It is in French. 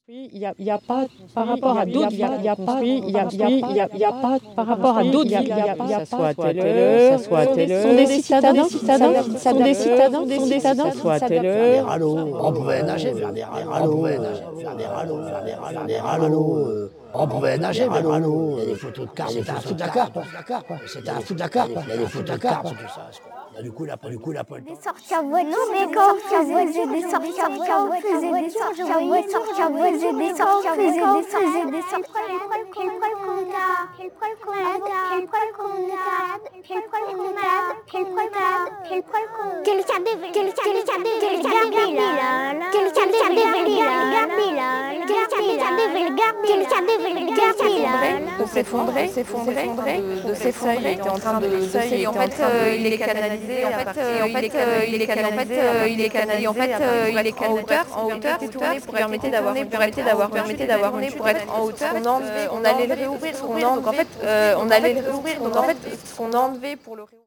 Il y a pas par rapport à d'autres, il y a pas, il y a pas par rapport à d'autres, il y a pas, ça soit telle, ça soit telle, sont des citadins, sont des citadins, ça soit telle. On pouvait nager vers des radeaux, on pouvait nager vers des radeaux. Il y a des photos de carpes, c'était un fou de la carpe, c'était un fou de la carpe, il y a des photos de carpe, tout ça. Du coup, la pointe. Des sorties en voiture, mais quand on faisait des sorties en voiture, on faisait des sorties en voiture, on faisait des sorties en voiture, on faisait des sorties. De s'effondrer, il était en train de s'effondrer, en fait, il est canalisé, en fait, il est canalisé, en fait, il est en hauteur, pour permettre d'avoir un nez pour être en hauteur. On allait le réouvrir, donc en fait, on a enlevé pour le réouvrir.